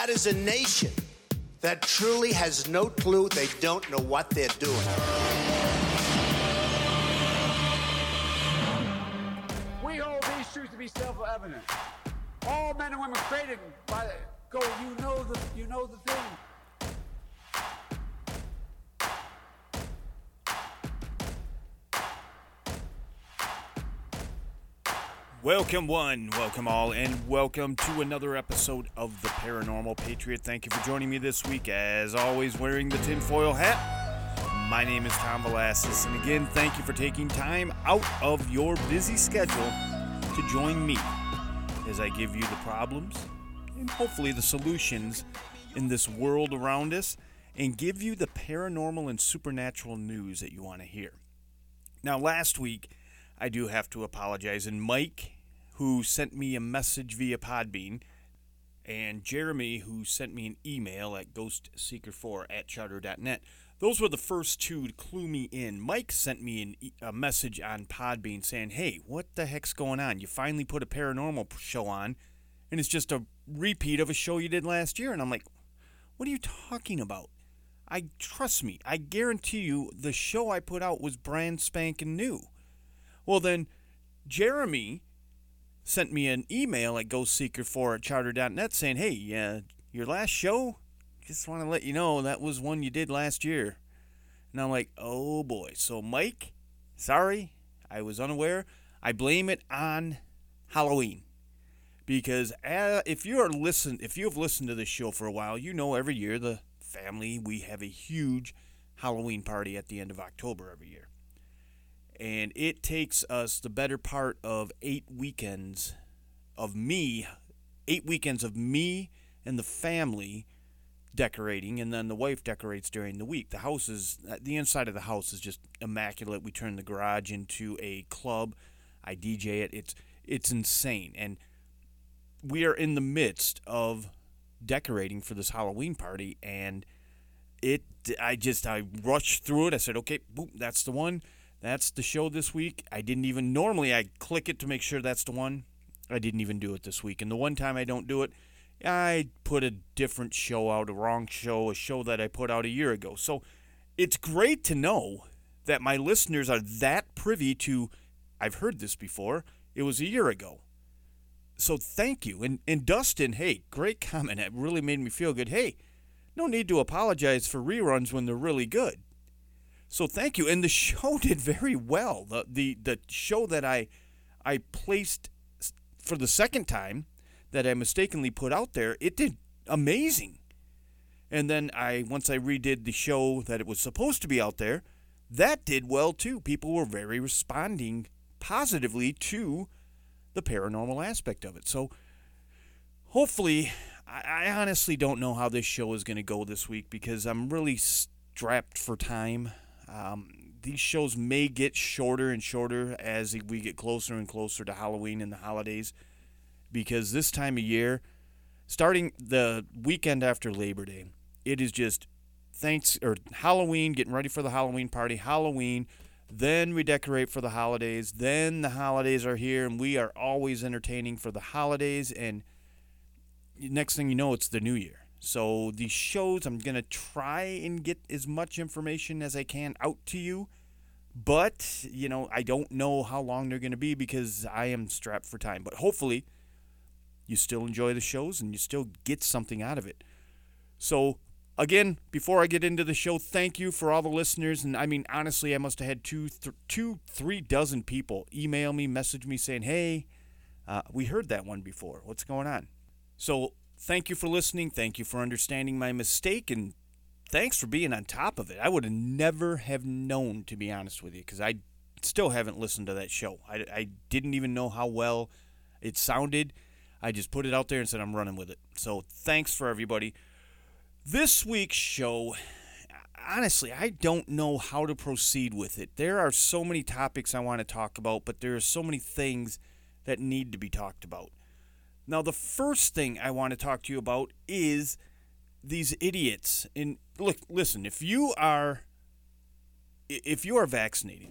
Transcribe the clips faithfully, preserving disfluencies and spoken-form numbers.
That is a nation that truly has no clue. They don't know what they're doing. We hold these truths to be self-evident. All men and women created by the, go, you know the, you know the thing. Welcome one, welcome all, and welcome to another episode of The Paranormal Patriot. Thank you for joining me this week, as always, wearing the tinfoil hat. My name is Tom Velasquez, and again, thank you for taking time out of your busy schedule to join me as I give you the problems and hopefully the solutions in this world around us, and give you the paranormal and supernatural news that you want to hear. Now, last week, I do have to apologize, and Mike, who sent me a message via Podbean, and Jeremy, who sent me an email at ghost seeker four at charter dot net. Those were the first two to clue me in. Mike sent me an e- a message on Podbean saying, hey, what the heck's going on? You finally put a paranormal show on, and it's just a repeat of a show you did last year. And I'm like, what are you talking about? I trust me, I guarantee you the show I put out was brand spanking new. Well, then, Jeremy sent me an email at ghost seeker four at charter dot net saying, hey, uh, your last show, just want to let you know that was one you did last year. And I'm like, oh boy. So, Mike, sorry, I was unaware. I blame it on Halloween. Because uh, if you are listen, if you have listened to this show for a while, you know every year the family, we have a huge Halloween party at the end of October every year. And it takes us the better part of eight weekends of me, eight weekends of me and the family decorating, and then the wife decorates during the week. The house is, the inside of the house is just immaculate. We turn the garage into a club. I D J it. It's it's insane. And we are in the midst of decorating for this Halloween party, and it, I just, I rushed through it. I said, okay, boom, that's the one. That's the show this week. I didn't even, normally I click it to make sure that's the one. I didn't even do it this week. And the one time I don't do it, I put a different show out, a wrong show, a show that I put out a year ago. So it's great to know that my listeners are that privy to, I've heard this before, it was a year ago. So thank you. And, and Dustin, hey, great comment. It really made me feel good. Hey, no need to apologize for reruns when they're really good. So thank you, and the show did very well. The the the show that I I placed for the second time that I mistakenly put out there, it did amazing. And then I once I redid the show that it was supposed to be out there, that did well too. People were very responding positively to the paranormal aspect of it. So hopefully, I, I honestly don't know how this show is going to go this week because I'm really strapped for time. Um, these shows may get shorter and shorter as we get closer and closer to Halloween and the holidays, because this time of year, starting the weekend after Labor Day, it is just thanks or Halloween, getting ready for the Halloween party, Halloween, then we decorate for the holidays, then the holidays are here, and we are always entertaining for the holidays, and next thing you know, it's the new year. So these shows, I'm going to try and get as much information as I can out to you. But, you know, I don't know how long they're going to be because I am strapped for time. But hopefully you still enjoy the shows and you still get something out of it. So, again, before I get into the show, thank you for all the listeners. And, I mean, honestly, I must have had two, th- two three dozen people email me, message me saying, hey, uh, we heard that one before. What's going on? So, thank you for listening. Thank you for understanding my mistake, and thanks for being on top of it. I would have never have known, to be honest with you, because I still haven't listened to that show. I, I didn't even know how well it sounded. I just put it out there and said I'm running with it. So thanks for everybody. This week's show, honestly, I don't know how to proceed with it. There are so many topics I want to talk about, but there are so many things that need to be talked about. Now, the first thing I want to talk to you about is these idiots. And look, listen, if you are if you are vaccinated,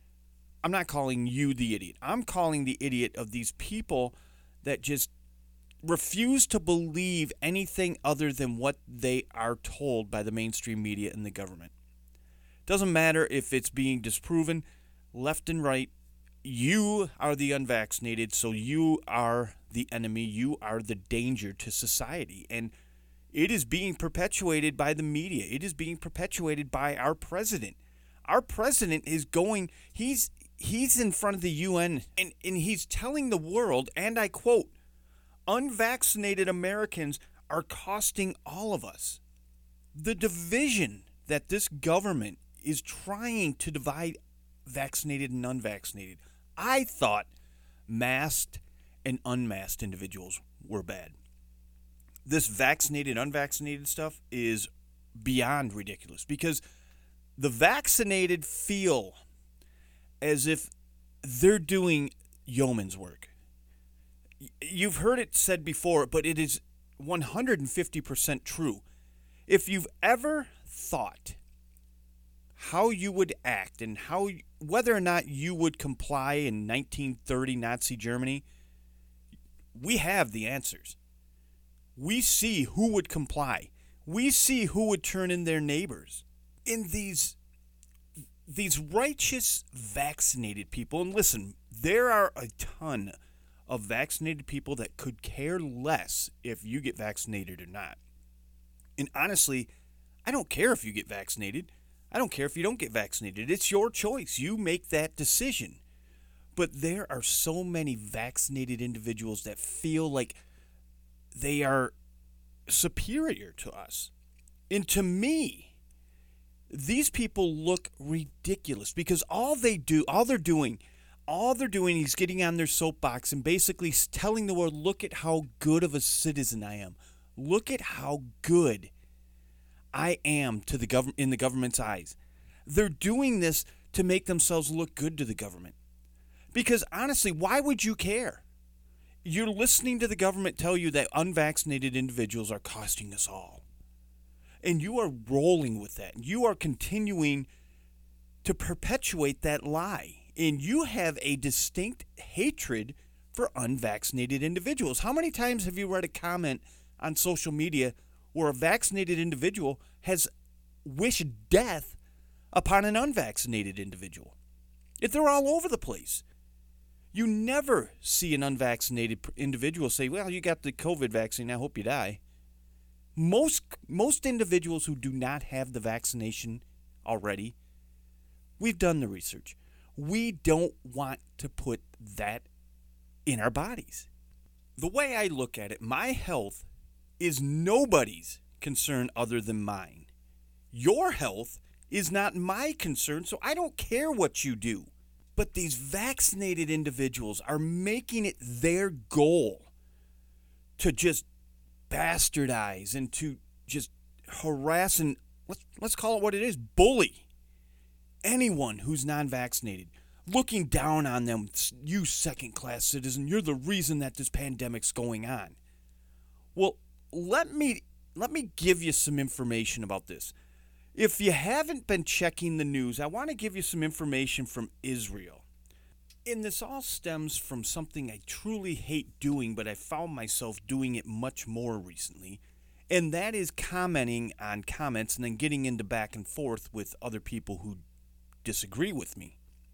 I'm not calling you the idiot. I'm calling the idiot of these people that just refuse to believe anything other than what they are told by the mainstream media and the government. Doesn't matter if it's being disproven, left and right. You are the unvaccinated, so you are the enemy. You are the danger to society. And it is being perpetuated by the media. It is being perpetuated by our president. Our president is going, he's he's in front of the U N, and, and he's telling the world, and I quote, unvaccinated Americans are costing all of us. The division that this government is trying to divide vaccinated and unvaccinated. I thought masked and unmasked individuals were bad. This vaccinated, unvaccinated stuff is beyond ridiculous because the vaccinated feel as if they're doing yeoman's work. You've heard it said before, but it is one hundred fifty percent true. If you've ever thought how you would act and how whether or not you would comply in nineteen thirty Nazi Germany, we have the answers. We see who would comply. We see who would turn in their neighbors. In these these righteous vaccinated people, and listen, there are a ton of vaccinated people that could care less if you get vaccinated or not. And honestly, I don't care if you get vaccinated. I don't care if you don't get vaccinated. It's your choice. You make that decision. But there are so many vaccinated individuals that feel like they are superior to us. And to me, these people look ridiculous because all they do, all they're doing, all they're doing is getting on their soapbox and basically telling the world, look at how good of a citizen I am. Look at how good I am to the government in the government's eyes. They're doing this to make themselves look good to the government. Because honestly, why would you care? You're listening to the government tell you that unvaccinated individuals are costing us all. And you are rolling with that. You are continuing to perpetuate that lie. And you have a distinct hatred for unvaccinated individuals. How many times have you read a comment on social media where a vaccinated individual has wished death upon an unvaccinated individual? If they're all over the place. You never see an unvaccinated individual say, well, you got the COVID vaccine, I hope you die. Most most individuals who do not have the vaccination already, we've done the research. We don't want to put that in our bodies. The way I look at it, my health is nobody's concern other than mine. Your health is not my concern, so I don't care what you do. But these vaccinated individuals are making it their goal to just bastardize and to just harass and, let's, let's call it what it is, bully anyone who's non-vaccinated, looking down on them. You second-class citizen, you're the reason that this pandemic's going on. Well, let me let me give you some information about this. If you haven't been checking the news, I want to give you some information from Israel. And this all stems from something I truly hate doing, but I found myself doing it much more recently, and that is commenting on comments and then getting into back and forth with other people who disagree with me.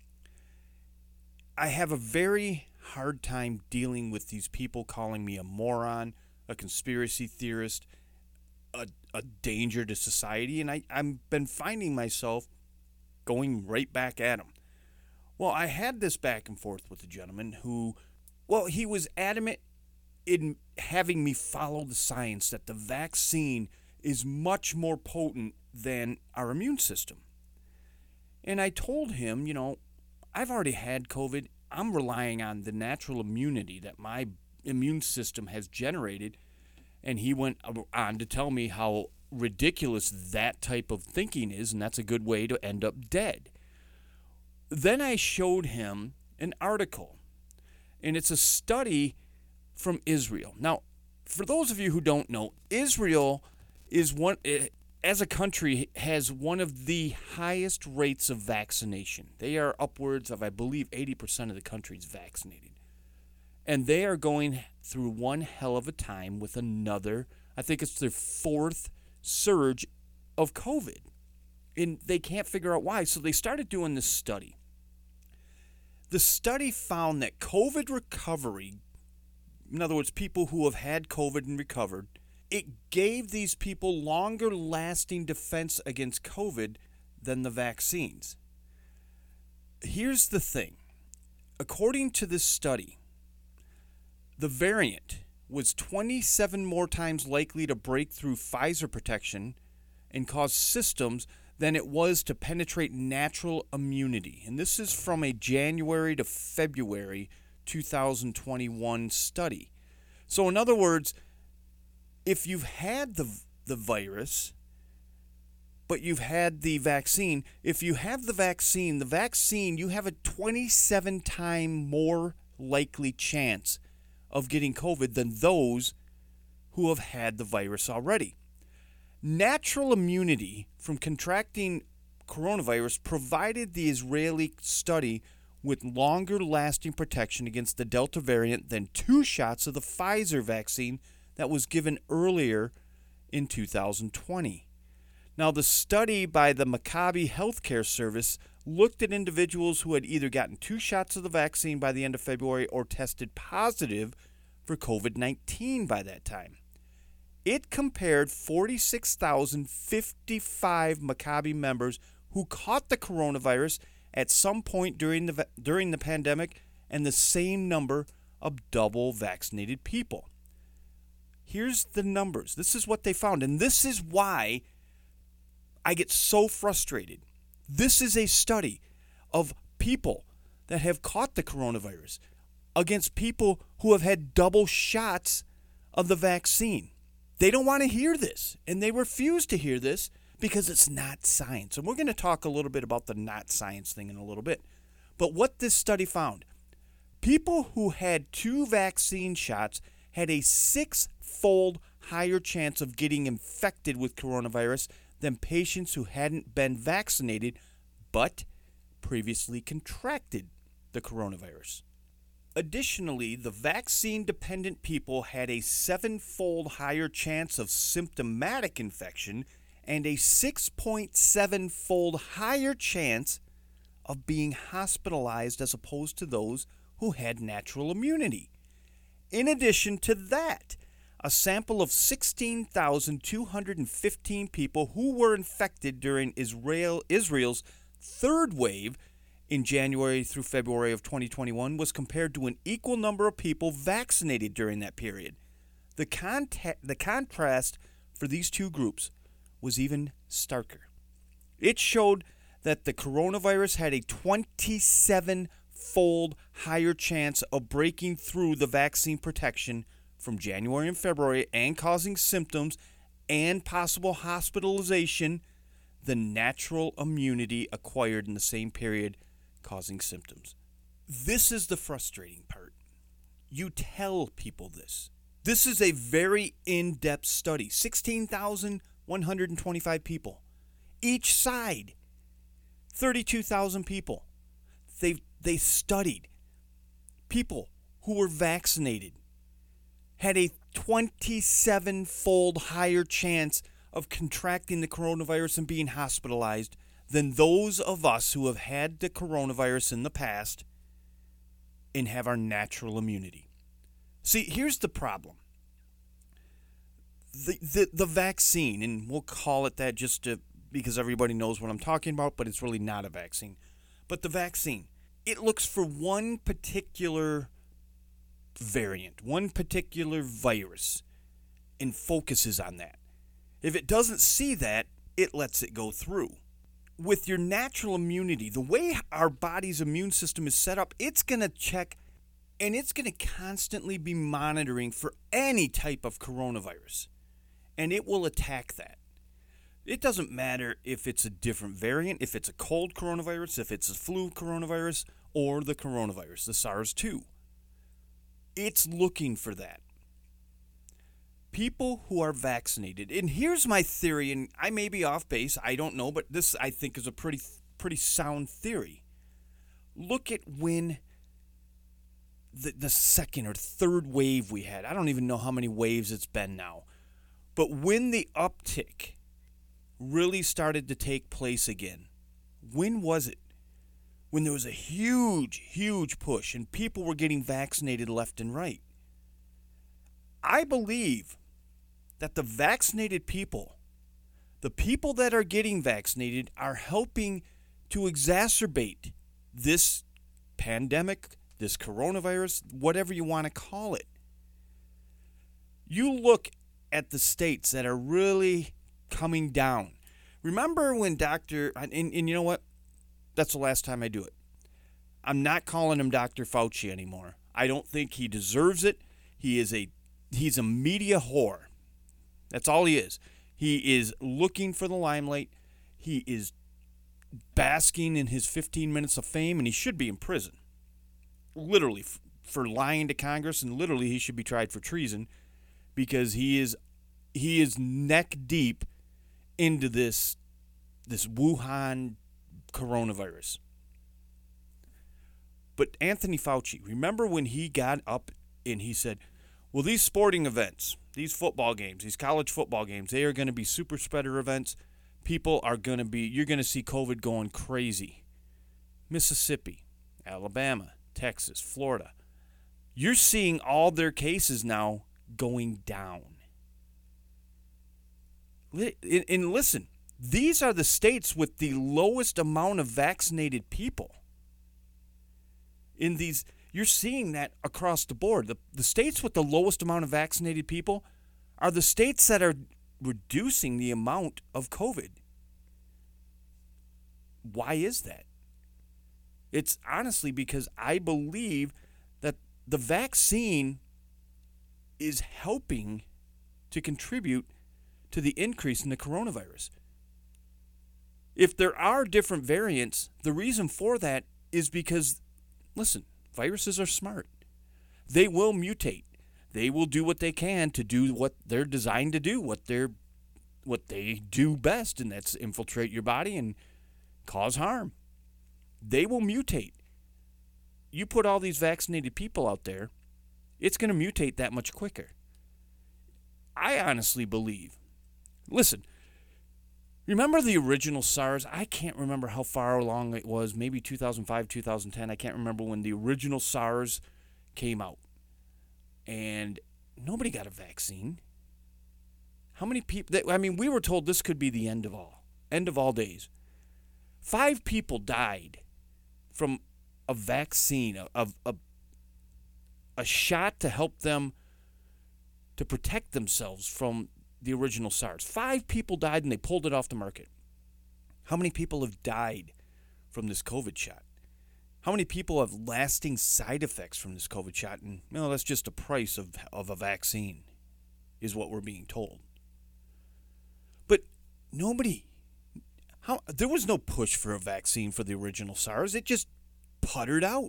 I have a very hard time dealing with these people calling me a moron, a conspiracy theorist, a, a danger to society, and I, I've been finding myself going right back at them. Well, I had this back and forth with a gentleman who, well, he was adamant in having me follow the science that the vaccine is much more potent than our immune system. And I told him, you know, I've already had COVID. I'm relying on the natural immunity that my immune system has generated. And he went on to tell me how ridiculous that type of thinking is, and that's a good way to end up dead. Then I showed him an article, and it's a study from Israel. Now, for those of you who don't know, Israel is one, as a country, has one of the highest rates of vaccination. They are upwards of, I believe, eighty percent of the country is vaccinated. And they are going through one hell of a time with another, I think it's their fourth surge of COVID. And they can't figure out why. So they started doing this study. The study found that COVID recovery, in other words, people who have had COVID and recovered, it gave these people longer lasting defense against COVID than the vaccines. Here's the thing. According to this study, the variant was twenty-seven more times likely to break through Pfizer protection and cause symptoms than it was to penetrate natural immunity. And this is from a January to February two thousand twenty-one study. So in other words, if you've had the the virus, but you've had the vaccine, if you have the vaccine, the vaccine, you have a twenty-seven time more likely chance of getting COVID than those who have had the virus already. Natural immunity from contracting coronavirus provided the Israeli study with longer lasting protection against the Delta variant than two shots of the Pfizer vaccine that was given earlier in two thousand twenty. Now, the study by the Maccabi Healthcare Service looked at individuals who had either gotten two shots of the vaccine by the end of February or tested positive for COVID nineteen by that time. It compared forty-six thousand fifty-five Maccabi members who caught the coronavirus at some point during the during the pandemic and the same number of double vaccinated people. Here's the numbers. This is what they found, and this is why I get so frustrated. This is a study of people that have caught the coronavirus against people who have had double shots of the vaccine. They don't want to hear this, and they refuse to hear this because it's not science. And we're going to talk a little bit about the not science thing in a little bit. But what this study found, people who had two vaccine shots had a six-fold higher chance of getting infected with coronavirus than patients who hadn't been vaccinated but previously contracted the coronavirus. Additionally, the vaccine-dependent people had a seven-fold higher chance of symptomatic infection and a six point seven fold higher chance of being hospitalized as opposed to those who had natural immunity. In addition to that, a sample of sixteen thousand two hundred fifteen people who were infected during Israel, Israel's third wave in January through February of twenty twenty-one was compared to an equal number of people vaccinated during that period. The, conta- the contrast for these two groups was even starker. It showed that the coronavirus had a twenty-seven fold higher chance of breaking through the vaccine protection from January and February and causing symptoms and possible hospitalization than natural immunity acquired in the same period causing symptoms. This is the frustrating part. You tell people this. This is a very in-depth study. sixteen thousand one hundred twenty-five people. Each side, thirty-two thousand people. They they studied people who were vaccinated had a twenty-seven fold higher chance of contracting the coronavirus and being hospitalized than those of us who have had the coronavirus in the past and have our natural immunity. See, here's the problem. The, the, the vaccine, and we'll call it that just to, because everybody knows what I'm talking about, but it's really not a vaccine. But the vaccine, it looks for one particular variant, one particular virus, and focuses on that. If it doesn't see that, it lets it go through. With your natural immunity, the way our body's immune system is set up, it's going to check and it's going to constantly be monitoring for any type of coronavirus. And it will attack that. It doesn't matter if it's a different variant, if it's a cold coronavirus, if it's a flu coronavirus, or the coronavirus, the SARS two. It's looking for that. People who are vaccinated, and here's my theory, and I may be off base, I don't know, but this I think is a pretty pretty sound theory. Look at when the, the second or third wave we had. I don't even know how many waves it's been now. But when the uptick really started to take place again, when was it? When there was a huge, huge push and people were getting vaccinated left and right. I believe that the vaccinated people, the people that are getting vaccinated, are helping to exacerbate this pandemic, this coronavirus, whatever you want to call it. You look at the states that are really coming down. Remember when Doctor and, and you know what? That's the last time I do it. I'm not calling him Doctor Fauci anymore. I don't think he deserves it. He is a he's a media whore. That's all he is. He is looking for the limelight. He is basking in his fifteen minutes of fame, and he should be in prison. Literally, f- for lying to Congress, and literally he should be tried for treason because he is he is neck deep into this this Wuhan coronavirus. But Anthony Fauci, remember when he got up and he said, well, these sporting events, these football games, these college football games, they are going to be super spreader events. People are going to be, you're going to see COVID going crazy. Mississippi, Alabama, Texas, Florida. You're seeing all their cases now going down. And listen, these are the states with the lowest amount of vaccinated people. In these, you're seeing that across the board. The, the states with the lowest amount of vaccinated people are the states that are reducing the amount of COVID. Why is that? It's honestly because I believe that the vaccine is helping to contribute to the increase in the coronavirus. If there are different variants, the reason for that is because, listen, viruses are smart. They will mutate. They will do what they can to do what they're designed to do, what they're what they do best, and that's infiltrate your body and cause harm. They will mutate. You put all these vaccinated people out there, it's going to mutate that much quicker. I honestly believe. Listen, remember the original SARS? I can't remember how far along it was, maybe two thousand five, two thousand ten. I can't remember when the original SARS came out. And nobody got a vaccine. How many people? I mean, we were told this could be the end of all. End of all days. Five people died from a vaccine, a, a, a shot to help them to protect themselves from the original SARS. Five people died and they pulled it off the market. How many people have died from this COVID shot? How many people have lasting side effects from this COVID shot? And you know, that's just the price of, of a vaccine, is what we're being told. But nobody, how there was no push for a vaccine for the original SARS. It just puttered out.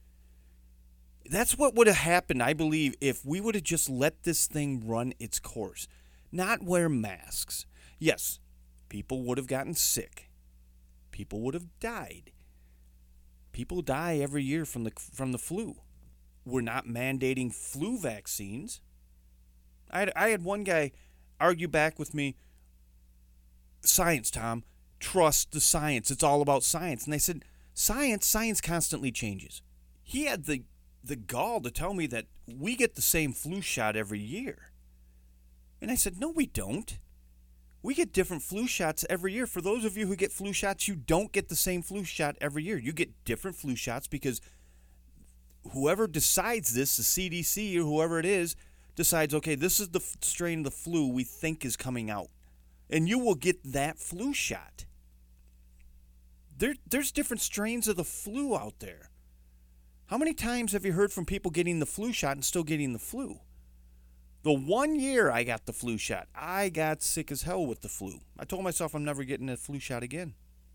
That's what would have happened, I believe, if we would have just let this thing run its course. Not wear masks. Yes, people would have gotten sick. People would have died. People die every year from the from the flu. We're not mandating flu vaccines. I had, I had one guy argue back with me, science, Tom, trust the science. It's all about science. And I said, science, science constantly changes. He had the, the gall to tell me that we get the same flu shot every year. And I said, no, we don't. We get different flu shots every year. For those of you who get flu shots, you don't get the same flu shot every year. You get different flu shots because whoever decides this, the C D C or whoever it is, decides, okay, this is the strain of the flu we think is coming out. And you will get that flu shot. There, there's different strains of the flu out there. How many times have you heard from people getting the flu shot and still getting the flu? The one year I got the flu shot, I got sick as hell with the flu. I told myself I'm never getting a flu shot again.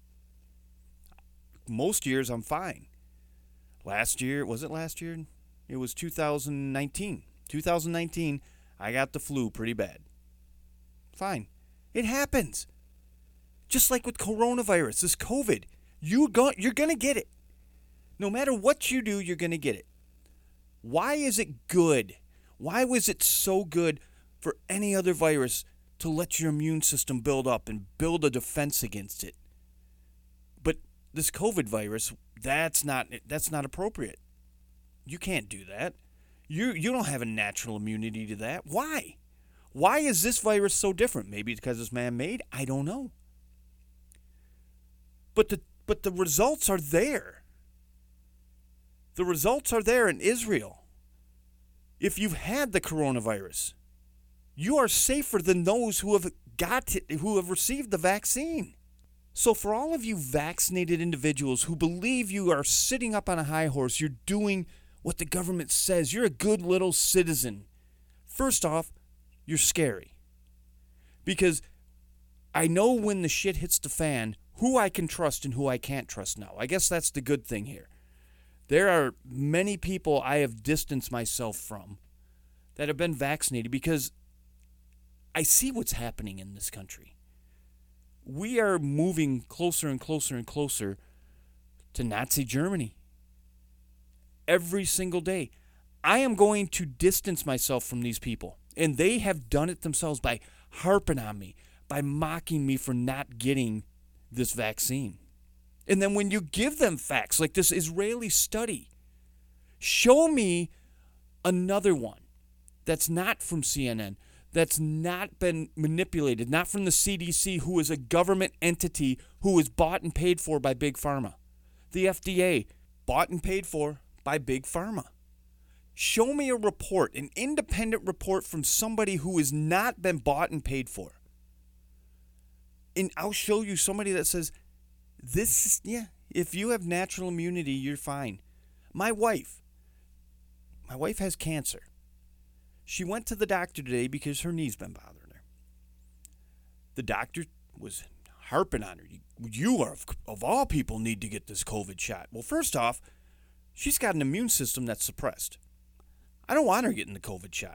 Most years I'm fine. Last year, was it last year? It was two thousand nineteen. two thousand nineteen, I got the flu pretty bad. Fine. It happens. Just like with coronavirus, this COVID, you go, you're going to get it. No matter what you do, you're going to get it. Why is it good? Why was it so good for any other virus to let your immune system build up and build a defense against it? But this COVID virus, that's not that's not appropriate. You can't do that. You you don't have a natural immunity to that. Why? Why is this virus so different? Maybe it's because it's man-made. I don't know. But the but the results are there. The results are there in Israel. If you've had the coronavirus, you are safer than those who have got it, who have received the vaccine. So for all of you vaccinated individuals who believe you are sitting up on a high horse, you're doing what the government says, you're a good little citizen. First off, you're scary. Because I know when the shit hits the fan, who I can trust and who I can't trust now. I guess that's the good thing here. There are many people I have distanced myself from that have been vaccinated because I see what's happening in this country. We are moving closer and closer and closer to Nazi Germany. Every single day. I am going to distance myself from these people. And they have done it themselves by harping on me, by mocking me for not getting this vaccine. And then when you give them facts, like this Israeli study, show me another one that's not from C N N, that's not been manipulated, not from the C D C, who is a government entity who is bought and paid for by Big Pharma. The F D A, bought and paid for by Big Pharma. Show me a report, an independent report from somebody who has not been bought and paid for. And I'll show you somebody that says, this is, yeah, if you have natural immunity, you're fine. My wife, my wife has cancer. She went to the doctor today because her knee's been bothering her. The doctor was harping on her. You, you are, of, of all people, need to get this COVID shot. Well, first off, she's got an immune system that's suppressed. I don't want her getting the COVID shot.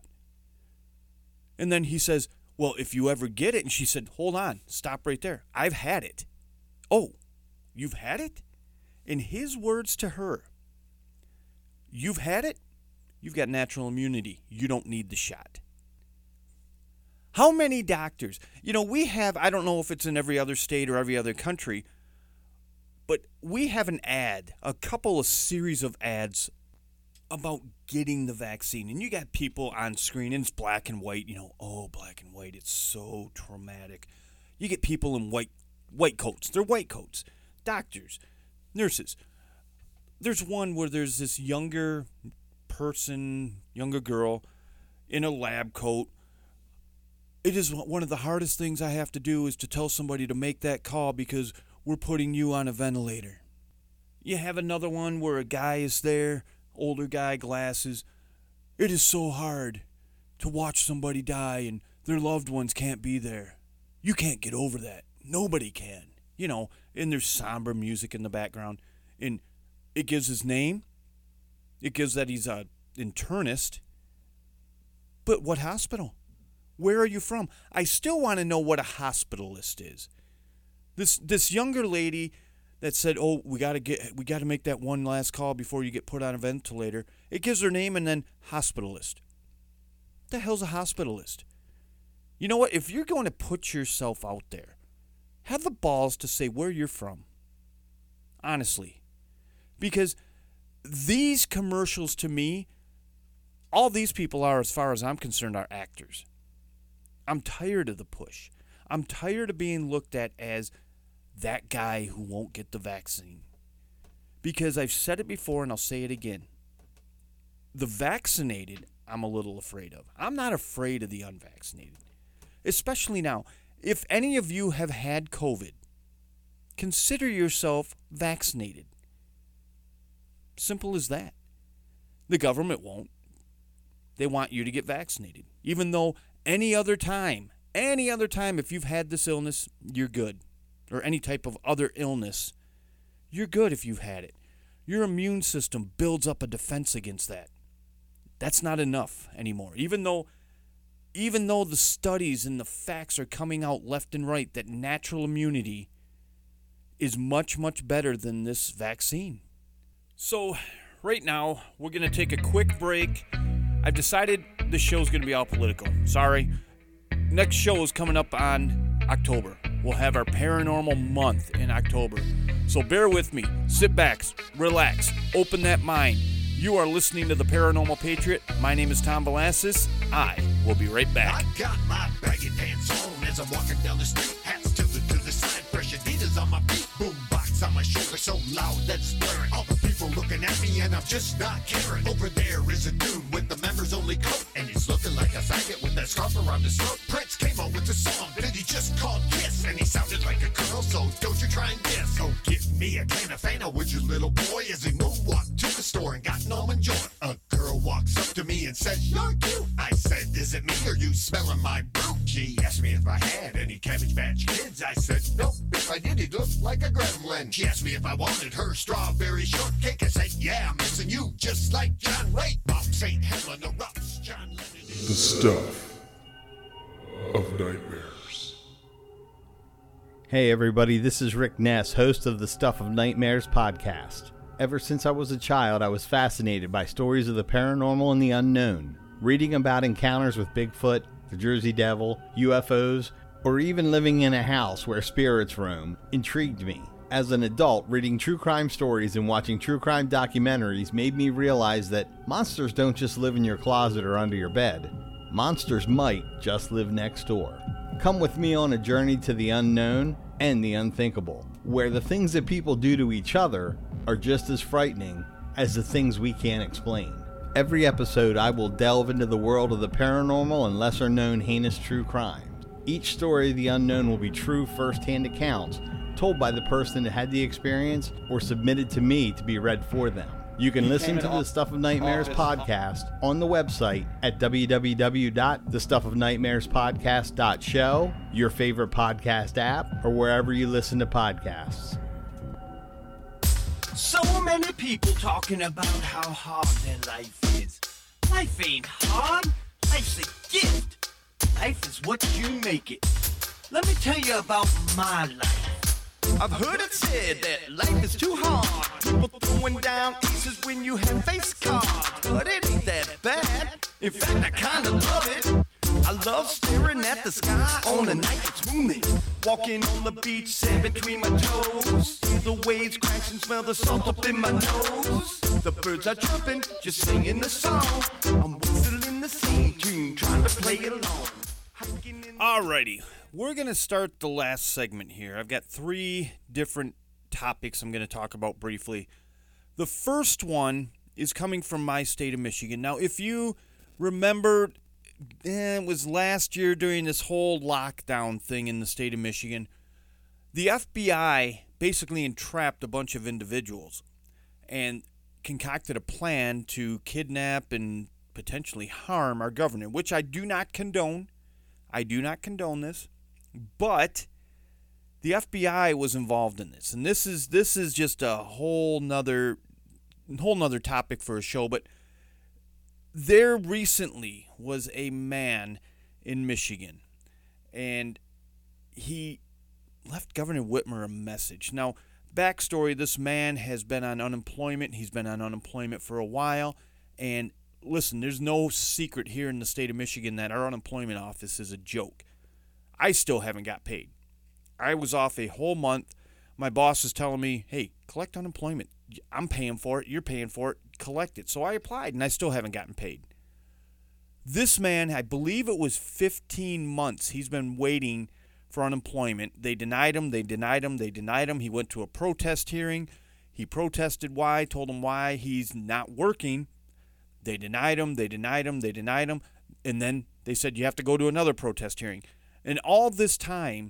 And then he says, well, if you ever get it, and she said, hold on, stop right there. I've had it. Oh, you've had it? In his words to her, you've had it? You've got natural immunity. You don't need the shot. How many doctors? You know, we have, I don't know if it's in every other state or every other country, but we have an ad, a couple of series of ads about getting the vaccine. And you got people on screen, and it's black and white, you know, oh, black and white, it's so traumatic. You get people in white white coats. They're white coats. Doctors, nurses. There's one where there's this younger person, younger girl, in a lab coat. It is one of the hardest things I have to do is to tell somebody to make that call because we're putting you on a ventilator. You have another one where a guy is there, older guy, glasses. It is so hard to watch somebody die and their loved ones can't be there. You can't get over that. Nobody can. You know, and there's somber music in the background. And it gives his name. It gives that he's an internist. But what hospital? Where are you from? I still want to know what a hospitalist is. This this younger lady that said, "Oh, we got to get we got to make that one last call before you get put on a ventilator." It gives her name and then hospitalist. What the hell's a hospitalist? You know what? If you're going to put yourself out there, have the balls to say where you're from. Honestly. Because these commercials to me, all these people are, as far as I'm concerned, are actors. I'm tired of the push. I'm tired of being looked at as that guy who won't get the vaccine. Because I've said it before and I'll say it again. The vaccinated, I'm a little afraid of. I'm not afraid of the unvaccinated. Especially now. If any of you have had COVID, consider yourself vaccinated. Simple as that. The government won't. They want you to get vaccinated. Even though any other time, any other time, if you've had this illness, you're good. Or any type of other illness, you're good if you've had it. Your immune system builds up a defense against that. That's not enough anymore. Even though, even though the studies and the facts are coming out left and right that natural immunity is much, much better than this vaccine. So, right now, we're going to take a quick break. I've decided this show's going to be all political. Sorry. Next show is coming up on October. We'll have our paranormal month in October. So bear with me. Sit back, relax, open that mind. You are listening to The Paranormal Patriot. My name is Tom Velasquez. I will be right back. I got my baggy pants on as I'm walking down the street. Hats tilted to the side, pressure Adidas on my feet. Boom box on my shoulder so loud that it's blaring. All the people looking at me and I'm just not caring. Over there is a dude with the members only coat. And he's looking like a faggot with that scarf around his throat. Prince came out with the song that he just called Kiss. And he sounded like a girl, so don't you try and guess. Go get me a can of Fanta with your little boy as he moonwalked to the store and got Norman Joy. A girl walks up to me and says, "You're cute." I said, "Is it me or you smelling my brew?" She asked me if I had any Cabbage Patch Kids. I said, "Nope, if I did, he'd look like a gremlin." She asked me if I wanted her strawberry shortcake. I said, "Yeah, I'm missing you just like John Wayne." Mom Saint Helena Ross, John Lennon. The Stuff of Nightmares. Hey everybody, this is Rick Ness, host of the Stuff of Nightmares podcast. Ever since I was a child, I was fascinated by stories of the paranormal and the unknown. Reading about encounters with Bigfoot, the Jersey Devil, U F Os, or even living in a house where spirits roam intrigued me. As an adult, reading true crime stories and watching true crime documentaries made me realize that monsters don't just live in your closet or under your bed. Monsters might just live next door. Come with me on a journey to the unknown and the unthinkable, where the things that people do to each other are just as frightening as the things we can't explain. Every episode, I will delve into the world of the paranormal and lesser-known heinous true crimes. Each story of the unknown will be true first-hand accounts told by the person that had the experience or submitted to me to be read for them. You can listen to the Stuff of Nightmares podcast on the website at w w w dot the stuff of nightmares podcast dot show, your favorite podcast app, or wherever you listen to podcasts. So many people talking about how hard their life is. Life ain't hard. Life's a gift. Life is what you make it. Let me tell you about my life. I've heard it said that life is too hard. People throwing down aces when you have face cards. But it ain't that bad. In fact, I kinda love it. I love staring at the sky on a night that's moonlit. Walking on the beach, sand between my toes. The waves crash and smell the salt up in my nose. The birds are chirping, just singing the song. I'm whistling the same tune, trying to play along. Alrighty, we're going to start the last segment here. I've got three different topics I'm going to talk about briefly. The first one is coming from my state of Michigan. Now, if you remember, eh, it was last year during this whole lockdown thing in the state of Michigan, the F B I basically entrapped a bunch of individuals and concocted a plan to kidnap and potentially harm our governor, which I do not condone. I do not condone this, but the F B I was involved in this, and this is this is just a whole nother whole nother topic for a show. But there recently was a man in Michigan, and he left Governor Whitmer a message. Now, backstory: this man has been on unemployment. He's been on unemployment for a while, and listen, there's no secret here in the state of Michigan that our unemployment office is a joke. I still haven't got paid. I was off a whole month. My boss is telling me, hey, collect unemployment. I'm paying for it. You're paying for it. Collect it. So I applied, and I still haven't gotten paid. This man, I believe it was fifteen months, he's been waiting for unemployment. They denied him. They denied him. They denied him. He went to a protest hearing. He protested why, told him why he's not working. They denied him, they denied him, they denied him, and then they said you have to go to another protest hearing. And all this time,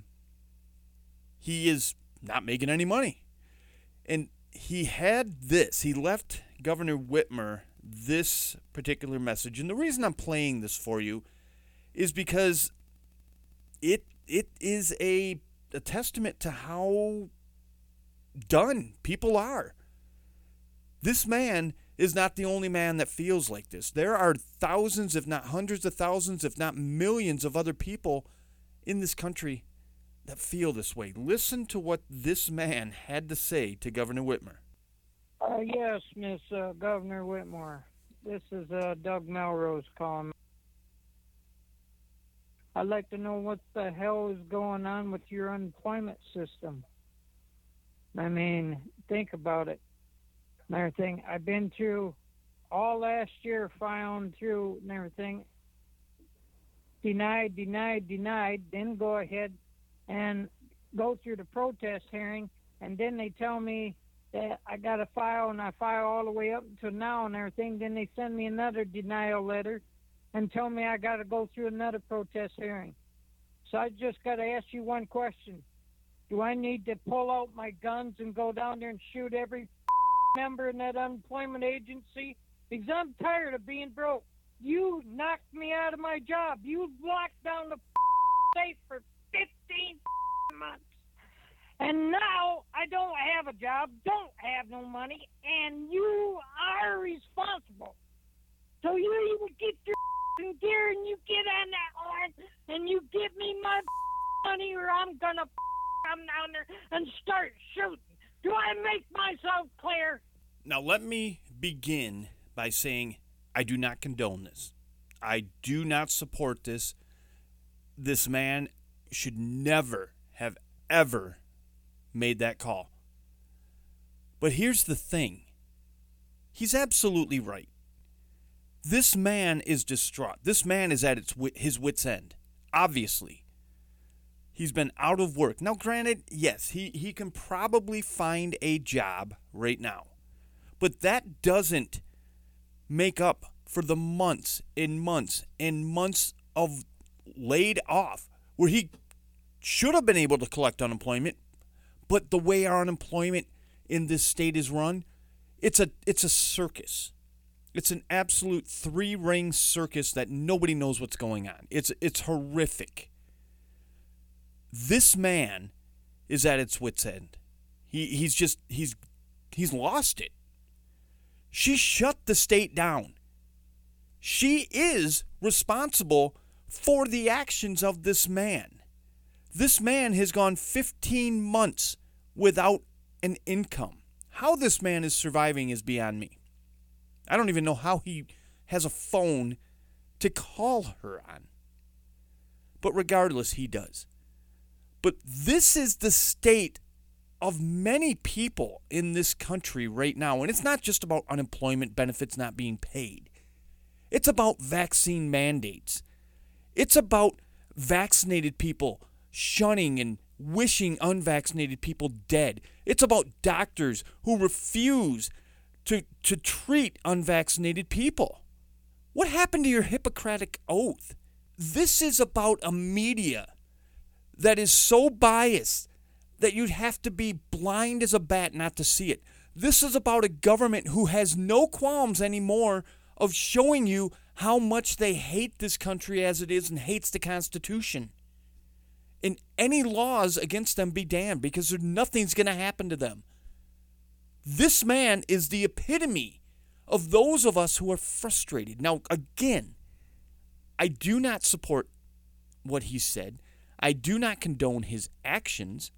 he is not making any money. And he had this. He left Governor Whitmer this particular message. And the reason I'm playing this for you is because it it is a, a testament to how done people are. This man is not the only man that feels like this. There are thousands, if not hundreds of thousands, if not millions of other people in this country that feel this way. Listen to what this man had to say to Governor Whitmer. I Uh, yes, Miss uh, Governor Whitmore. This is uh, Doug Melrose calling. I'd like to know what the hell is going on with your unemployment system. I mean, think about it. And everything. I've been through all last year, filing through and everything. Denied, denied, denied. Then go ahead and go through the protest hearing, and then they tell me that I got to file, and I file all the way up until now and everything. Then they send me another denial letter and tell me I got to go through another protest hearing. So I just got to ask you one question. Do I need to pull out my guns and go down there and shoot every member in that unemployment agency? Because I'm tired of being broke. You knocked me out of my job. You locked down the safe for fifteen months. And now I don't have a job, don't have no money, and you are responsible. So you either get your gear and you get on that horn and you give me my money, or I'm gonna come down there and start shooting. Do I make myself clear? Now let me begin by saying I do not condone this. I do not support this. This man should never have ever made that call. But here's the thing. He's absolutely right. This man is distraught. This man is at its his wit's end. Obviously. He's been out of work. Now, granted, yes, he, he can probably find a job right now. But that doesn't make up for the months and months and months of laid off where he should have been able to collect unemployment. But the way our unemployment in this state is run, it's a it's a circus. It's an absolute three-ring circus that nobody knows what's going on. It's it's horrific. This man is at its wit's end. He he's just he's he's lost it. She shut the state down. She is responsible for the actions of this man. This man has gone fifteen months without an income. How this man is surviving is beyond me. I don't even know how he has a phone to call her on. But regardless, he does. But this is the state of many people in this country right now. And it's not just about unemployment benefits not being paid. It's about vaccine mandates. It's about vaccinated people shunning and wishing unvaccinated people dead. It's about doctors who refuse to, to treat unvaccinated people. What happened to your Hippocratic oath? This is about a media that is so biased that you'd have to be blind as a bat not to see it. This is about a government who has no qualms anymore of showing you how much they hate this country as it is and hates the Constitution. And any laws against them be damned, because nothing's going to happen to them. This man is the epitome of those of us who are frustrated. Now, again, I do not support what he said. I do not condone his actions.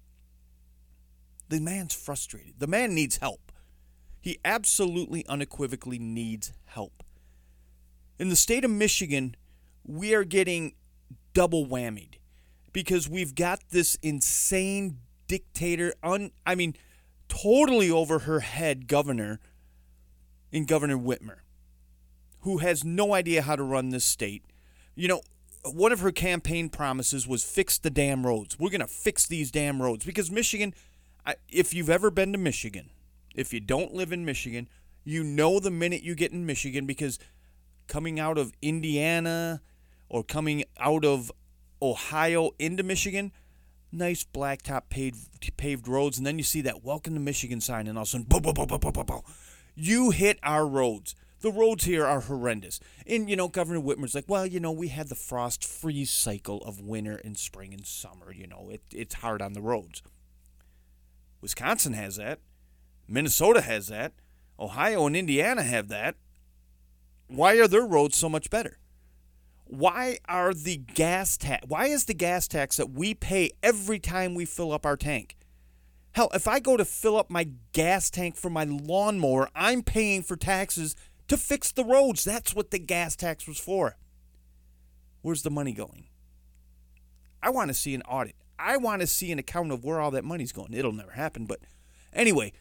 The man's frustrated. The man needs help. He absolutely, unequivocally needs help. In the state of Michigan, we are getting double whammied because we've got this insane dictator, un, I mean, totally over her head governor in Governor Whitmer, who has no idea how to run this state. You know, one of her campaign promises was fix the damn roads. We're going to fix these damn roads because Michigan, if you've ever been to Michigan, if you don't live in Michigan, you know the minute you get in Michigan, because coming out of Indiana or coming out of Ohio into Michigan, nice blacktop paved, paved roads, and then you see that welcome to Michigan sign, and all of a sudden, boom, boom, boom, boom, boom, boom, boom. You hit our roads. The roads here are horrendous. And, you know, Governor Whitmer's like, well, you know, we had the frost freeze cycle of winter and spring and summer. You know, it, it's hard on the roads. Wisconsin has that. Minnesota has that. Ohio and Indiana have that. Why are their roads so much better? Why are the gas tax? Why is the gas tax that we pay every time we fill up our tank? Hell, if I go to fill up my gas tank for my lawnmower, I'm paying for taxes to fix the roads. That's what the gas tax was for. Where's the money going? I want to see an audit. I want to see an account of where all that money's going. It'll never happen, but anyway,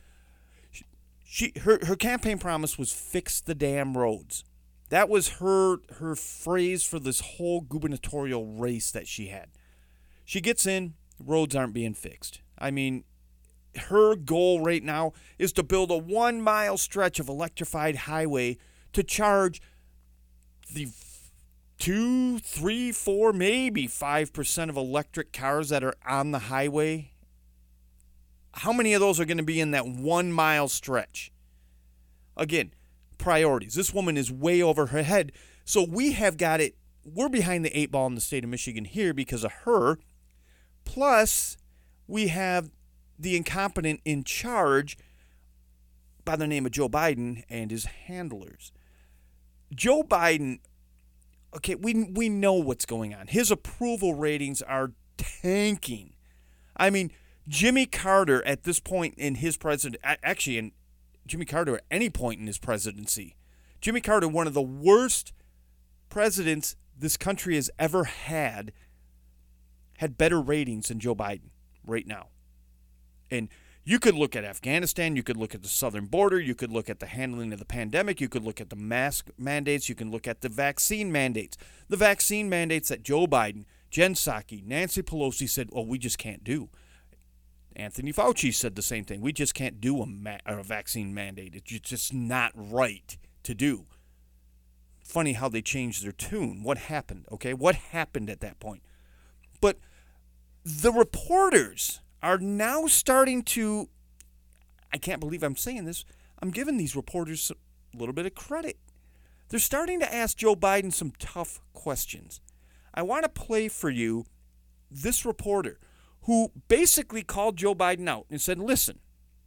she her her campaign promise was fix the damn roads. That was her her phrase for this whole gubernatorial race that she had. She gets in, roads aren't being fixed. I mean, her goal right now is to build a one-mile stretch of electrified highway to charge the two, three, four, maybe five percent of electric cars that are on the highway. How many of those are going to be in that one-mile stretch? Again, priorities. This woman is way over her head. So we have got it. We're behind the eight ball in the state of Michigan here because of her. Plus, we have the incompetent in charge by the name of Joe Biden and his handlers. Joe Biden, okay, we we know what's going on. His approval ratings are tanking. I mean, Jimmy Carter at this point in his president, actually, in Jimmy Carter at any point in his presidency, Jimmy Carter, one of the worst presidents this country has ever had, had better ratings than Joe Biden right now. And you could look at Afghanistan, you could look at the southern border, you could look at the handling of the pandemic, you could look at the mask mandates, you can look at the vaccine mandates. The vaccine mandates that Joe Biden, Jen Psaki, Nancy Pelosi said, well, we just can't do. Anthony Fauci said the same thing. We just can't do a, ma- a vaccine mandate. It's just not right to do. Funny how they changed their tune. What happened, okay? What happened at that point? But the reporters are now starting to, I can't believe I'm saying this, I'm giving these reporters a little bit of credit. They're starting to ask Joe Biden some tough questions. I want to play for you this reporter who basically called Joe Biden out and said, listen,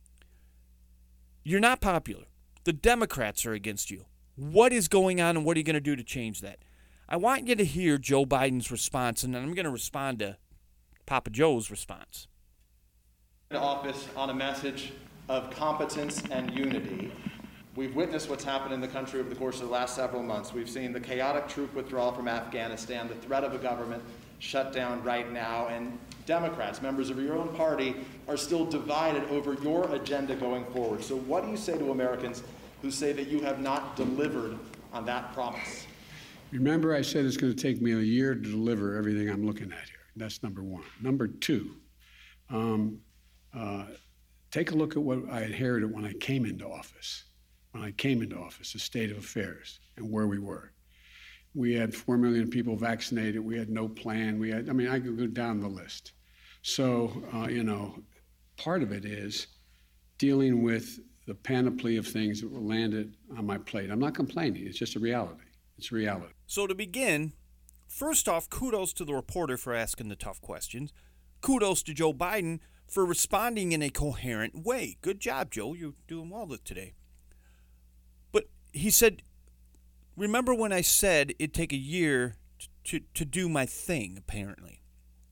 you're not popular. The Democrats are against you. What is going on and what are you going to do to change that? I want you to hear Joe Biden's response, and then I'm going to respond to Papa Joe's response. Office on a message of competence and unity. We've witnessed what's happened in the country over the course of the last several months. We've seen the chaotic troop withdrawal from Afghanistan, the threat of a government shutdown right now, and Democrats, members of your own party, are still divided over your agenda going forward. So what do you say to Americans who say that you have not delivered on that promise? Remember, I said it's going to take me a year to deliver everything I'm looking at here. That's number one. Number two, um, uh, take a look at what I inherited when I came into office. When I came into office, the state of affairs and where we were. We had four million people vaccinated. We had no plan. We had, I mean, I could go down the list. So, uh, you know, part of it is dealing with the panoply of things that were landed on my plate. I'm not complaining. It's just a reality. It's a reality. So to begin, first off, kudos to the reporter for asking the tough questions. Kudos to Joe Biden for responding in a coherent way. Good job, Joe. You're doing well today. But he said, remember when I said it'd take a year to, to, to do my thing, apparently.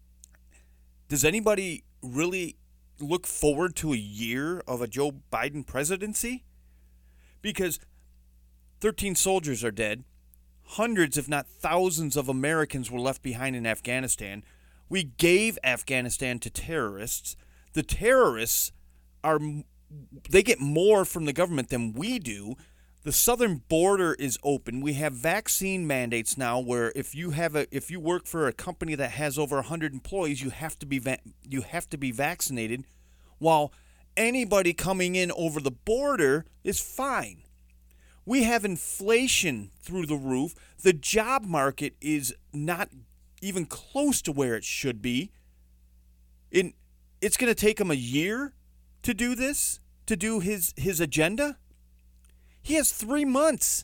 Does anybody really look forward to a year of a Joe Biden presidency? Because thirteen soldiers are dead. Hundreds, if not thousands, of Americans were left behind in Afghanistan. We gave Afghanistan to terrorists. The terrorists are, they get more from the government than we do. The southern border is open. We have vaccine mandates now where if you have a if you work for a company that has over one hundred employees, you have to be va- you have to be vaccinated, while anybody coming in over the border is fine. We have inflation through the roof. The job market is not even close to where it should be. In it's going to take him a year to do this, to do his, his agenda. He has three months.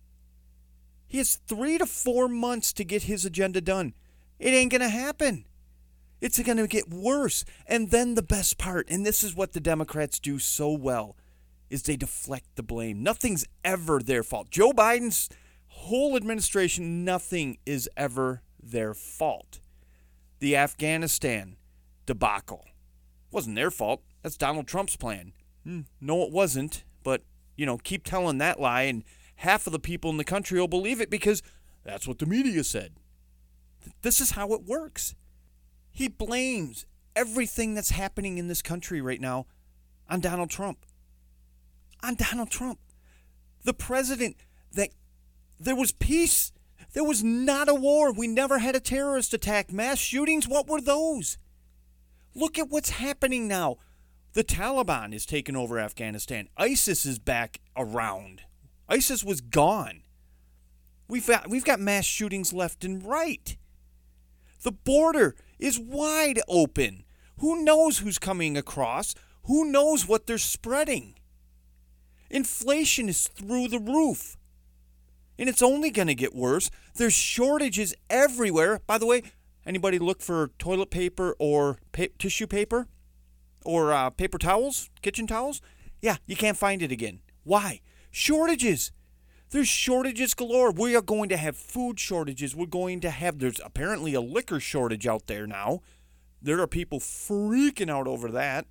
He has three to four months to get his agenda done. It ain't going to happen. It's going to get worse. And then the best part, and this is what the Democrats do so well, is they deflect the blame. Nothing's ever their fault. Joe Biden's whole administration, nothing is ever their fault. The Afghanistan debacle wasn't their fault. That's Donald Trump's plan. No, it wasn't. But, you know, keep telling that lie, and half of the people in the country will believe it because that's what the media said. This is how it works. He blames everything that's happening in this country right now on Donald Trump. On Donald Trump. The president that there was peace. There was not a war. We never had a terrorist attack. Mass shootings, what were those? Look at what's happening now. The Taliban is taking over Afghanistan. ISIS is back around. ISIS was gone. We've got, we've got mass shootings left and right. The border is wide open. Who knows who's coming across? Who knows what they're spreading? Inflation is through the roof. And it's only going to get worse. There's shortages everywhere. By the way, anybody look for toilet paper or pa- tissue paper? Or uh, paper towels? Kitchen towels? Yeah, you can't find it again. Why? Shortages. There's shortages galore. We are going to have food shortages. We're going to have, there's apparently a liquor shortage out there now. There are people freaking out over that.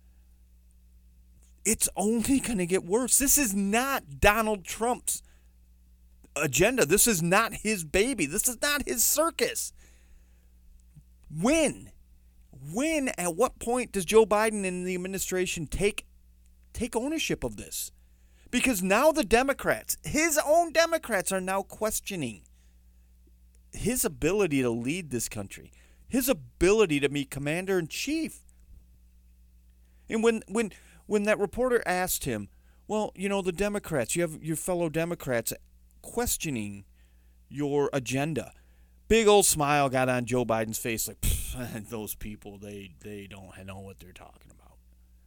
It's only going to get worse. This is not Donald Trump's agenda. This is not his baby. This is not his circus. When? When, at what point does Joe Biden and the administration take take ownership of this? Because now the Democrats, his own Democrats, are now questioning his ability to lead this country, his ability to be commander-in-chief. And when when when that reporter asked him, well, you know, the Democrats, you have your fellow Democrats questioning your agenda. Big old smile got on Joe Biden's face like, those people, they, they don't know what they're talking about.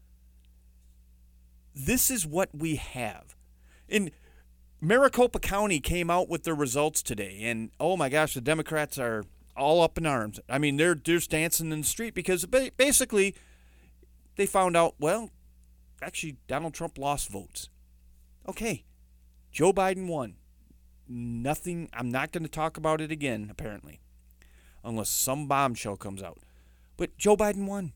This is what we have. In Maricopa County came out with their results today, and oh my gosh, the Democrats are all up in arms. I mean, they're, they're dancing in the street because basically they found out, well, actually, Donald Trump lost votes. Okay, Joe Biden won. Nothing, I'm not going to talk about it again, apparently, unless some bombshell comes out. But Joe Biden won.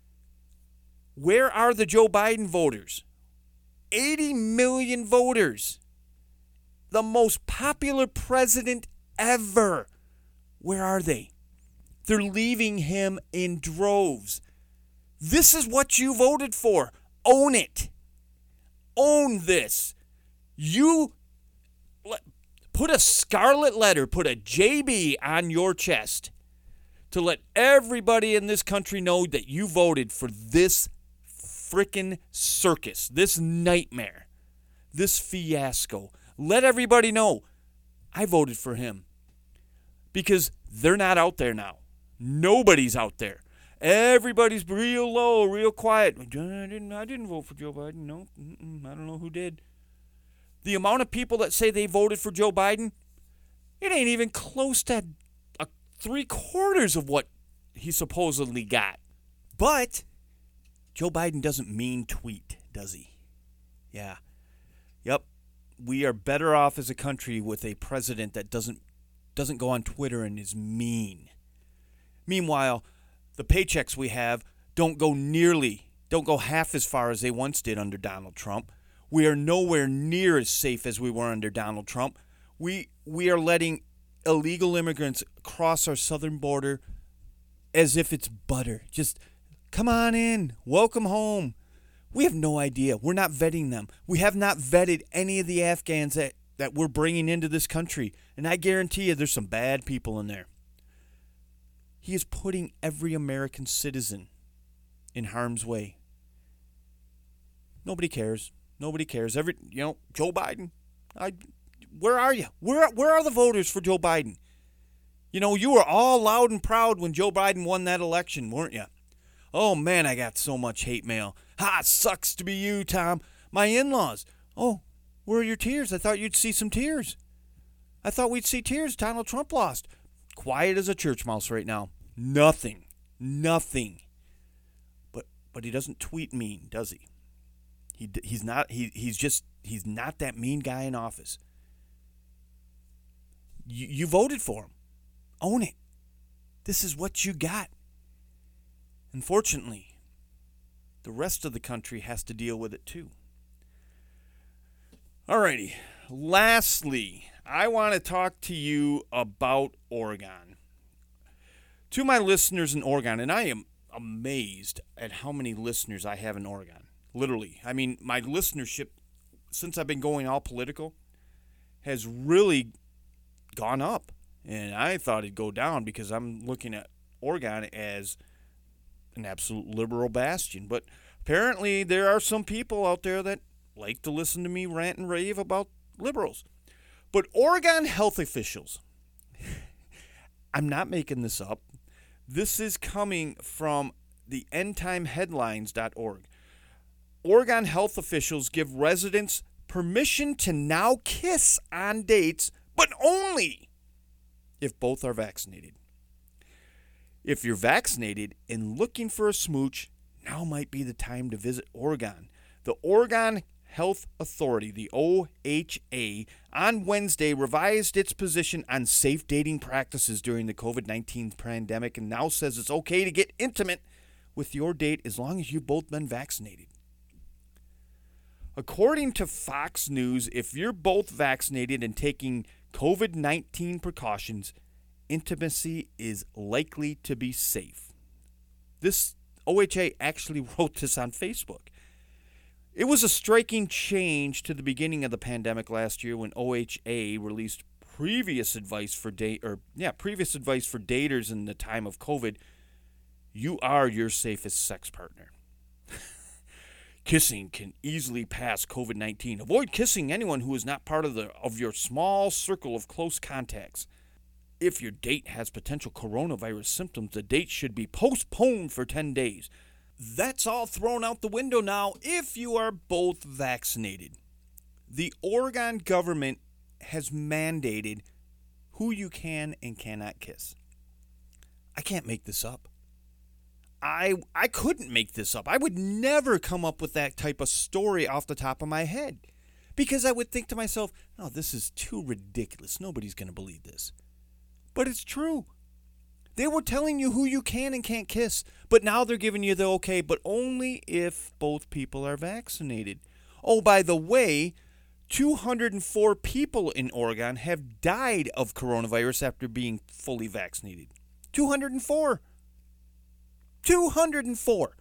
Where are the Joe Biden voters? eighty million voters. The most popular president ever. Where are they? They're leaving him in droves. This is what you voted for. Own it. Own this. You put a scarlet letter, put a J B on your chest to let everybody in this country know that you voted for this frickin' circus, this nightmare, this fiasco. Let everybody know I voted for him because they're not out there now. Nobody's out there. Everybody's real low, real quiet. I didn't, I didn't vote for Joe Biden. No, I don't know who did. The amount of people that say they voted for Joe Biden, it ain't even close to a three quarters of what he supposedly got. But Joe Biden doesn't mean tweet, does he? Yeah. Yep. We are better off as a country with a president that doesn't doesn't go on Twitter and is mean. Meanwhile, the paychecks we have don't go nearly, don't go half as far as they once did under Donald Trump. We are nowhere near as safe as we were under Donald Trump. We we are letting illegal immigrants cross our southern border as if it's butter. Just come on in. Welcome home. We have no idea. We're not vetting them. We have not vetted any of the Afghans that, that we're bringing into this country. And I guarantee you there's some bad people in there. He is putting every American citizen in harm's way. Nobody cares. Nobody cares. Every you know, Joe Biden. I, where are you? Where where are the voters for Joe Biden? You know, you were all loud and proud when Joe Biden won that election, weren't you? Oh man, I got so much hate mail. Ha, it sucks to be you, Tom. My in-laws. Oh, where are your tears? I thought you'd see some tears. I thought we'd see tears. Donald Trump lost. Quiet as a church mouse right now. Nothing. Nothing. But but he doesn't tweet mean, does he? He he's not he he's just he's not that mean guy in office. You you voted for him. Own it. This is what you got. Unfortunately, the rest of the country has to deal with it too. Alrighty, lastly, I want to talk to you about Oregon. To my listeners in Oregon, and I am amazed at how many listeners I have in Oregon. Literally. I mean, my listenership, since I've been going all political, has really gone up. And I thought it'd go down because I'm looking at Oregon as an absolute liberal bastion. But apparently there are some people out there that like to listen to me rant and rave about liberals. But Oregon health officials, I'm not making this up. This is coming from the end time headlines dot org. Oregon health officials give residents permission to now kiss on dates, but only if both are vaccinated. If you're vaccinated and looking for a smooch, now might be the time to visit Oregon. The Oregon Health Authority, the O H A, on Wednesday revised its position on safe dating practices during the covid nineteen pandemic and now says it's okay to get intimate with your date as long as you've both been vaccinated. According to Fox News, if you're both vaccinated and taking covid nineteen precautions, intimacy is likely to be safe. This O H A actually wrote this on Facebook. It was a striking change to the beginning of the pandemic last year when O H A released previous advice for date or yeah, previous advice for daters in the time of COVID. You are your safest sex partner. Kissing can easily pass covid nineteen. Avoid kissing anyone who is not part of the of your small circle of close contacts. If your date has potential coronavirus symptoms, the date should be postponed for ten days. That's all thrown out the window now if you are both vaccinated. The Oregon government has mandated who you can and cannot kiss. I can't make this up. I I couldn't make this up. I would never come up with that type of story off the top of my head because I would think to myself, "Oh, this is too ridiculous. Nobody's going to believe this." But it's true. They were telling you who you can and can't kiss, but now they're giving you the okay, but only if both people are vaccinated. Oh, by the way, two hundred four people in Oregon have died of coronavirus after being fully vaccinated. two hundred four. two hundred four.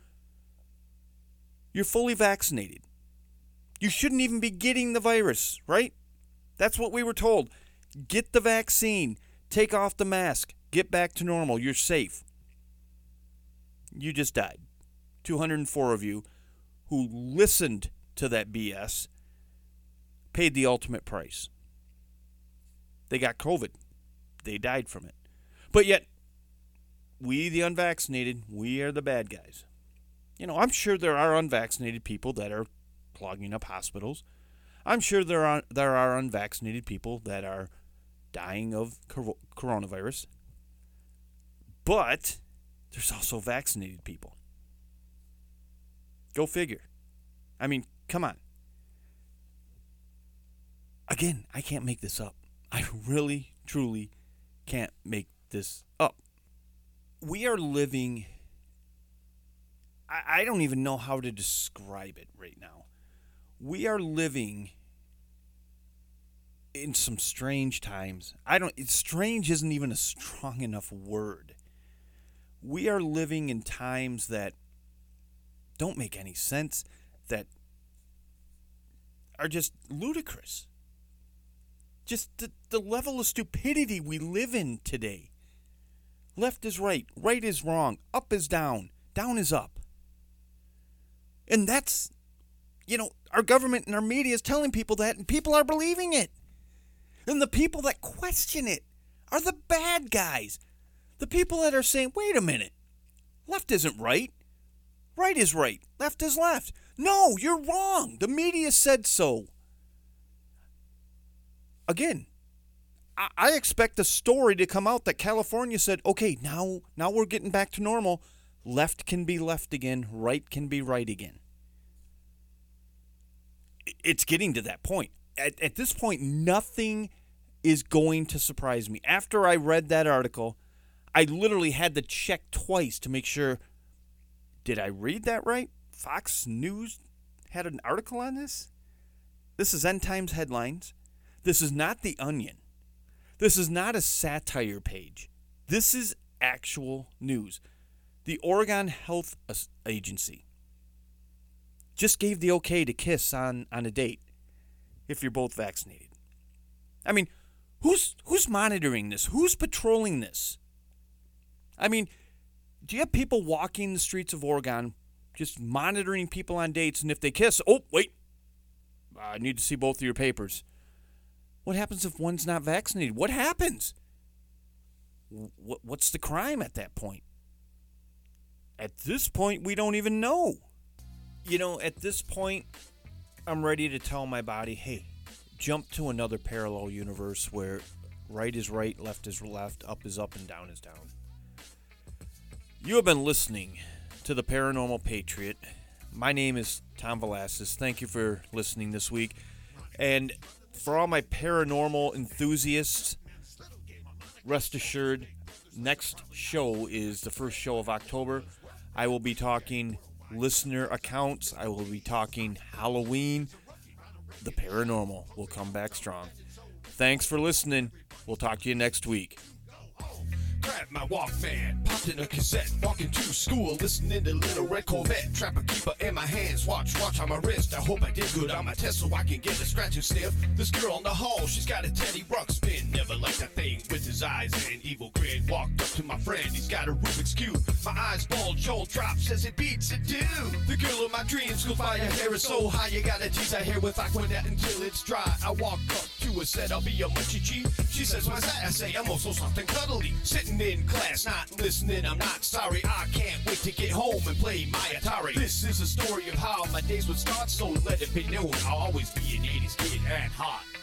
You're fully vaccinated. You shouldn't even be getting the virus, right? That's what we were told. Get the vaccine. Take off the mask. Get back to normal. You're safe. You just died. two hundred four of you who listened to that B S paid the ultimate price. They got COVID. They died from it. But yet, we, the unvaccinated, we are the bad guys. You know, I'm sure there are unvaccinated people that are clogging up hospitals. I'm sure there are there are unvaccinated people that are dying of cor- coronavirus. But there's also vaccinated people. Go figure. I mean, come on. Again, I can't make this up. I really, truly can't make this up. We are living, I, I don't even know how to describe it right now. We are living in some strange times. I don't, it's strange isn't even a strong enough word. We are living in times that don't make any sense, that are just ludicrous. Just the, the level of stupidity we live in today. Left is right, right is wrong, up is down, down is up. And that's, you know, our government and our media is telling people that, and people are believing it. And the people that question it are the bad guys. The people that are saying, wait a minute, left isn't right. Right is right. Left is left. No, you're wrong. The media said so. Again, I, I expect a story to come out that California said, okay, now, now we're getting back to normal. Left can be left again. Right can be right again. It's getting to that point. At, at this point, nothing is going to surprise me. After I read that article, I literally had to check twice to make sure, did I read that right? Fox News had an article on this? This is End Times headlines. This is not The Onion. This is not a satire page. This is actual news. The Oregon Health Agency just gave the okay to kiss on, on a date if you're both vaccinated. I mean, who's who's monitoring this? Who's patrolling this? I mean, do you have people walking the streets of Oregon just monitoring people on dates, and if they kiss, oh, wait, I need to see both of your papers. What happens if one's not vaccinated? What happens? What's the crime at that point? At this point, we don't even know. You know, at this point, I'm ready to tell my body, hey, jump to another parallel universe where right is right, left is left, up is up, and down is down. You have been listening to The Paranormal Patriot. My name is Tom Velasquez. Thank you for listening this week. And for all my paranormal enthusiasts, rest assured, next show is the first show of October. I will be talking listener accounts. I will be talking Halloween. The paranormal will come back strong. Thanks for listening. We'll talk to you next week. Grabbed my Walkman, popped in a cassette, walking to school, listening to Little Red Corvette, trapper keeper in my hands, watch, watch on my wrist. I hope I did good on my test so I can get a scratch and sniff. This girl in the hall, she's got a Teddy Ruxpin, never liked that thing with his eyes and evil grin. Walked up to my friend, he's got a Rubik's Cube. My eyes bulge, Joel drop, says it beats it too. The girl of my dreams goes by, her hair is so high, you gotta tease her hair with Aquanet until it's dry. I walk up to her, said I'll be a munchie cheap. She says, why's that? I say, I'm also soft and cuddly. Sitting in class, not listening, I'm not sorry. I can't wait to get home and play my Atari. This is a story of how my days would start, so let it be known I'll always be an eighties kid and hot.